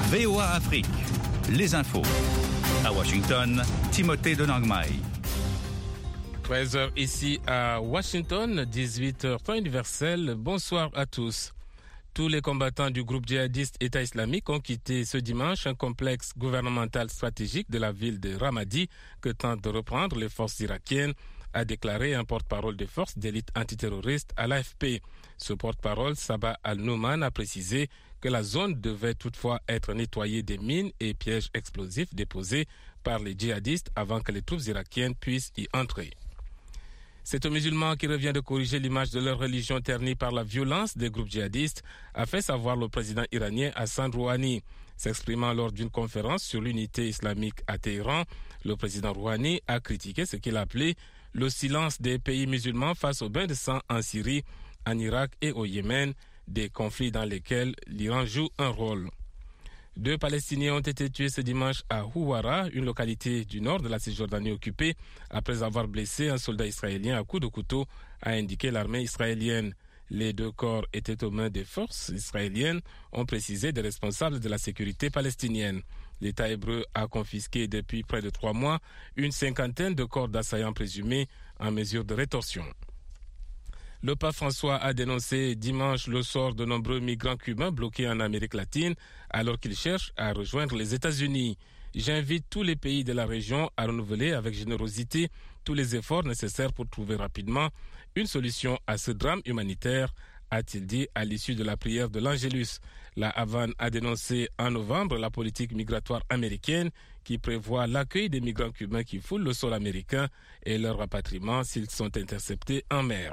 VOA Afrique, les infos. À Washington, Timothée Donangmai. 13h ici à Washington, 18h temps universel. Bonsoir à tous. Tous les combattants du groupe djihadiste État islamique ont quitté ce dimanche un complexe gouvernemental stratégique de la ville de Ramadi que tentent de reprendre les forces irakiennes, a déclaré un porte-parole des forces d'élite antiterroriste à l'AFP. Ce porte-parole, Sabah Al-Nouman, a précisé que la zone devait toutefois être nettoyée des mines et pièges explosifs déposés par les djihadistes avant que les troupes irakiennes puissent y entrer. C'est aux musulmans qui revient de corriger l'image de leur religion ternie par la violence des groupes djihadistes, a fait savoir le président iranien Hassan Rouhani. S'exprimant lors d'une conférence sur l'unité islamique à Téhéran, le président Rouhani a critiqué ce qu'il a appelé le silence des pays musulmans face au bain de sang en Syrie, en Irak et au Yémen, des conflits dans lesquels l'Iran joue un rôle. 2 Palestiniens ont été tués ce dimanche à Houara, une localité du nord de la Cisjordanie occupée, après avoir blessé un soldat israélien à coups de couteau, a indiqué l'armée israélienne. Les 2 corps étaient aux mains des forces israéliennes, ont précisé des responsables de la sécurité palestinienne. L'État hébreu a confisqué depuis près de 3 mois une 50aine de corps d'assaillants présumés en mesure de rétorsion. Le pape François a dénoncé dimanche le sort de nombreux migrants cubains bloqués en Amérique latine alors qu'ils cherchent à rejoindre les États-Unis. J'invite tous les pays de la région à renouveler avec générosité tous les efforts nécessaires pour trouver rapidement une solution à ce drame humanitaire, a-t-il dit à l'issue de la prière de l'Angélus. La Havane a dénoncé en novembre la politique migratoire américaine qui prévoit l'accueil des migrants cubains qui foulent le sol américain et leur rapatriement s'ils sont interceptés en mer.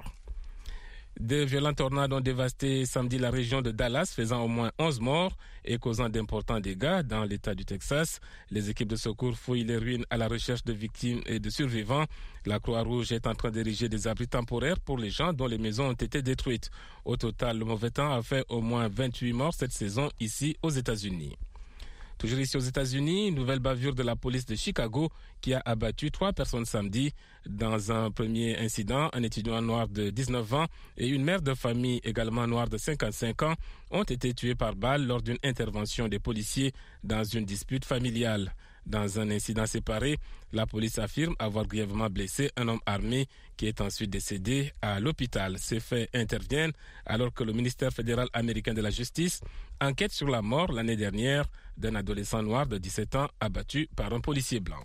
De violentes tornades ont dévasté samedi la région de Dallas, faisant au moins 11 morts et causant d'importants dégâts dans l'État du Texas. Les équipes de secours fouillent les ruines à la recherche de victimes et de survivants. La Croix-Rouge est en train d'ériger des abris temporaires pour les gens dont les maisons ont été détruites. Au total, le mauvais temps a fait au moins 28 morts cette saison ici aux États-Unis. Toujours ici aux États-Unis, une nouvelle bavure de la police de Chicago qui a abattu 3 personnes samedi. Dans un premier incident, un étudiant noir de 19 ans et une mère de famille également noire de 55 ans ont été tués par balle lors d'une intervention des policiers dans une dispute familiale. Dans un incident séparé, la police affirme avoir grièvement blessé un homme armé qui est ensuite décédé à l'hôpital. Ces faits interviennent alors que le ministère fédéral américain de la Justice enquête sur la mort l'année dernière d'un adolescent noir de 17 ans abattu par un policier blanc.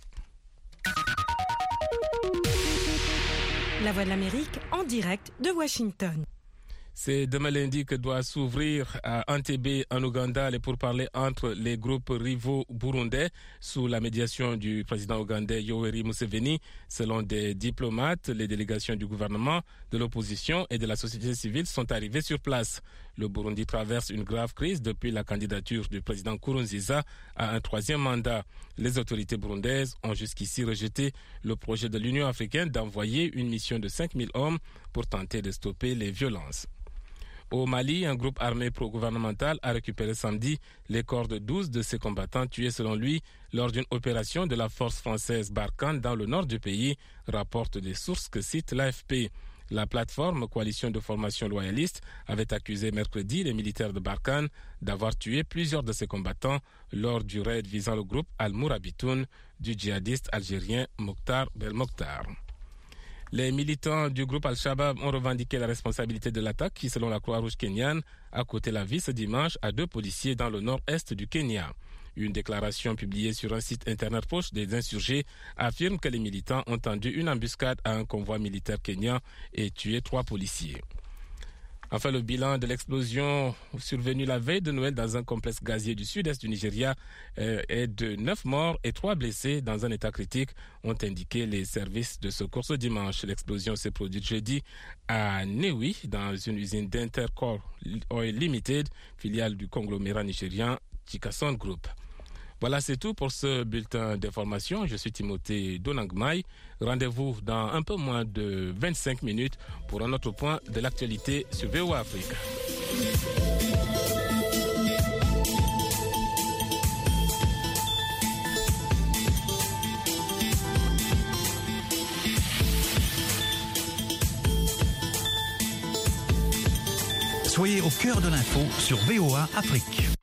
La Voix de l'Amérique en direct de Washington. C'est demain lundi que doit s'ouvrir à Entebbe, en Ouganda, les pourparlers entre les groupes rivaux burundais sous la médiation du président ougandais Yoweri Museveni. Selon des diplomates, les délégations du gouvernement, de l'opposition et de la société civile sont arrivées sur place. Le Burundi traverse une grave crise depuis la candidature du président Nkurunziza à un 3e mandat. Les autorités burundaises ont jusqu'ici rejeté le projet de l'Union africaine d'envoyer une mission de 5000 hommes pour tenter de stopper les violences. Au Mali, un groupe armé pro-gouvernemental a récupéré samedi les corps de 12 de ses combattants tués selon lui lors d'une opération de la force française Barkhane dans le nord du pays, rapportent des sources que cite l'AFP. La plateforme Coalition de formation loyaliste avait accusé mercredi les militaires de Barkhane d'avoir tué plusieurs de ses combattants lors du raid visant le groupe Al-Mourabitoun du djihadiste algérien Mokhtar Belmokhtar. Les militants du groupe Al-Shabaab ont revendiqué la responsabilité de l'attaque qui, selon la Croix-Rouge kenyane, a coûté la vie ce dimanche à 2 policiers dans le nord-est du Kenya. Une déclaration publiée sur un site internet proche des insurgés affirme que les militants ont tendu une embuscade à un convoi militaire kenyan et tué 3 policiers. Enfin, le bilan de l'explosion survenue la veille de Noël dans un complexe gazier du sud-est du Nigeria est de 9 morts et 3 blessés dans un état critique, ont indiqué les services de secours ce dimanche. L'explosion s'est produite jeudi à Newi, dans une usine d'Intercore Oil Limited, filiale du conglomérat nigérian Chikason Group. Voilà, c'est tout pour ce bulletin d'information. Je suis Timothée Donangmai. Rendez-vous dans un peu moins de 25 minutes pour un autre point de l'actualité sur VOA Afrique. Soyez au cœur de l'info sur VOA Afrique.